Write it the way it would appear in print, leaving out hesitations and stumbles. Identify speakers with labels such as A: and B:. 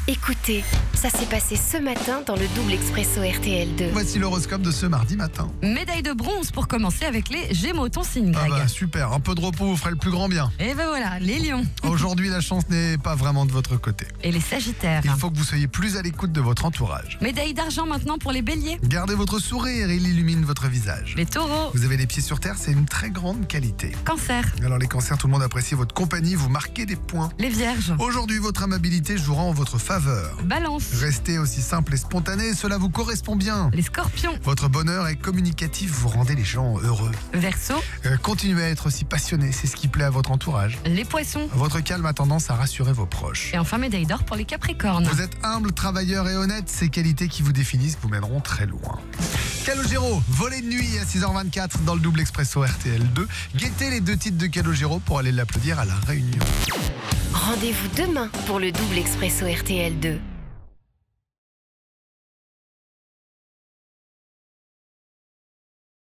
A: Écoutez, ça s'est passé ce matin dans le double expresso RTL2.
B: Voici l'horoscope de ce mardi matin.
C: Médaille de bronze pour commencer avec les Gémeaux, ton signe,
B: Ah
C: Greg.
B: bah super, un peu de repos vous ferait le plus grand bien.
C: Et ben voilà, les Lions
B: Aujourd'hui, la chance n'est pas vraiment de votre côté.
C: et les Sagittaires.
B: Il faut que vous soyez plus à l'écoute de votre entourage.
C: Médaille d'argent maintenant pour les Béliers.
B: Gardez votre sourire, il illumine votre visage.
C: Les Taureaux.
B: Vous avez les pieds sur terre, c'est une très grande qualité.
C: Cancer.
B: Alors les cancers, tout le monde apprécie votre compagnie, vous marquez des points.
C: Les Vierges.
B: Aujourd'hui, votre amabilité jouera en votre faveur.
C: Balance.
B: Restez aussi simple et spontané, cela vous correspond bien.
C: Les Scorpions.
B: Votre bonheur est communicatif, vous rendez les gens heureux.
C: Verseau.
B: Continuez à être aussi passionné, c'est ce qui plaît à votre entourage.
C: Les Poissons.
B: Votre calme a tendance à rassurer vos proches.
C: Et enfin, médaille d'or pour les Capricornes.
B: Vous êtes humble, travailleur et honnête, ces qualités qui vous définissent vous mèneront très loin. Calogero, volée de nuit à 6h24 dans le double expresso RTL2. Guettez les 2 titres de Calogero pour aller l'applaudir à la Réunion.
A: Rendez-vous demain pour le double expresso RTL2.